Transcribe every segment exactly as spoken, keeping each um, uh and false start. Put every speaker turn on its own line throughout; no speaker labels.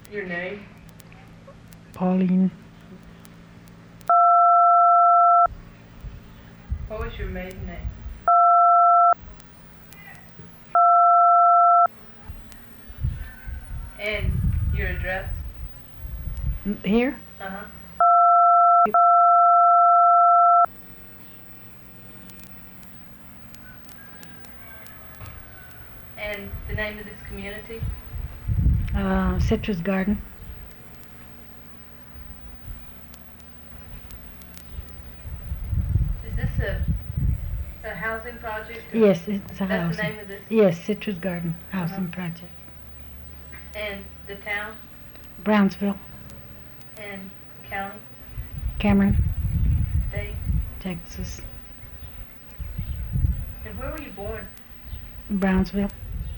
Your name?
Pauline.
What was your maiden name? And your address?
N- Here?
Uh-huh. And the name of this community?
Uh, Citrus Garden.
Is this a a housing project? or-
Yes, it's a
That's
house.
the name of this?
Yes, Citrus Garden Housing
Uh-huh.
Project.
And the town
Brownsville,
and county,
Cameron,
state?
Texas.
And where were you born?
Brownsville.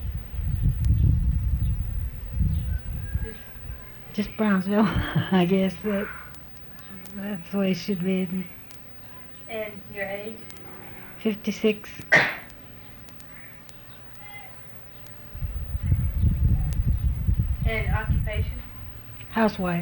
This,
Just Brownsville. I guess that that's the way it should be.
and your age?
fifty-six.
And occupation?
Housewife.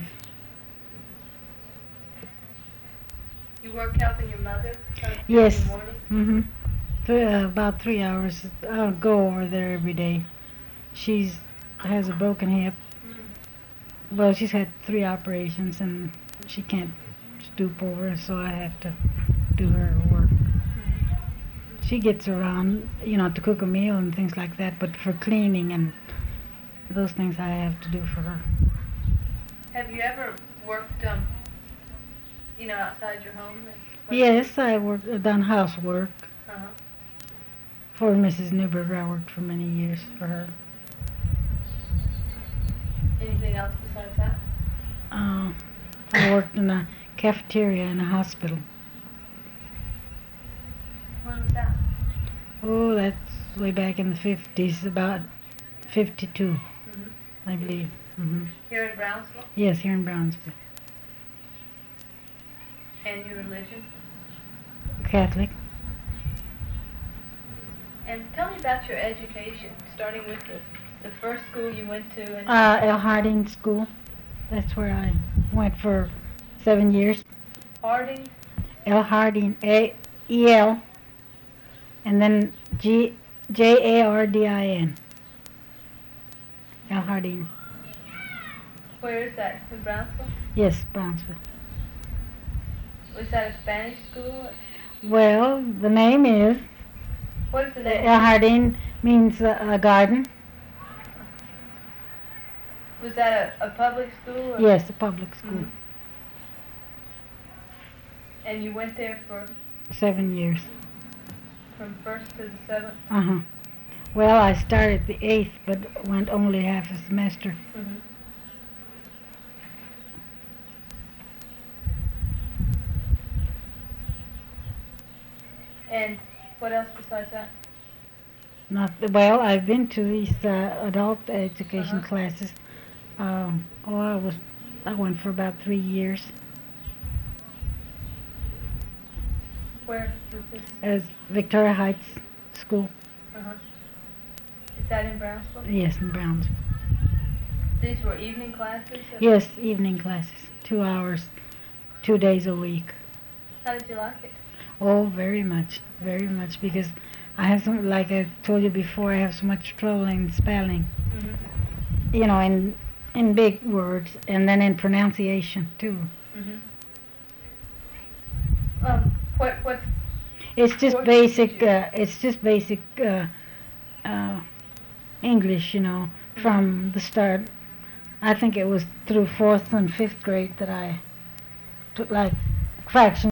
You work helping your mother uh, in
Yes.
the morning?
Mm-hmm. Three, uh, about three hours. I'll go over there every day. She's has a broken hip.
Mm.
Well, she's had three operations and she can't stoop over, so I have to do her work. She gets around, you know, to cook a meal and things like that, but for cleaning and those things I have to do for her.
Have you ever worked, um, you know, outside your home? and-
Yes, I work, done housework
Uh-huh.
for Missus Newberger. I worked for many years for her.
Anything else besides that?
Uh, I worked in a cafeteria in a hospital.
When was that?
Oh, that's way back in the fifties, about fifty-two,
Mm-hmm.
I believe. Hmm.
Here in Brownsville?
Yes, here in Brownsville.
And your religion?
Catholic.
And tell me about your education, starting with the, the first school you went to and
Uh, El Harding School. That's where I went for seven years.
Harding.
El Harding, A E L, and then G J A R D I N. El Harding.
Where is that? In Brownsville?
Yes, Brownsville.
Was that a Spanish school?
Well, the name is
What is the name?
El Harding means uh, a garden.
Was that a, a public school? Or?
Yes, a public school.
Mhm. And you went there for
Seven years.
from first to the seventh?
Uh huh. Well, I started the eighth, but went only half a semester.
Mm-hmm. And what else besides that?
Not well. I've been to these uh, adult education
Uh-huh.
classes. Um, oh, I was I went for about three years
Where was this?
as Victoria Heights School.
Uh-huh. Is that in Brownsville?
Yes, in Brownsville.
These were evening classes? or-
Yes, evening classes, two hours, two days a week.
How did you like it?
Oh, very much, very much, because I have some, like I told you before, I have so much trouble in spelling.
Mm-hmm.
You know, in in big words, and then in pronunciation too.
Mm-hmm. Um, what, what,
It's just
What
basic.
did you-
Uh, it's just basic uh, uh, English, you know, from the start. I think it was through fourth and fifth grade that I took like fractions.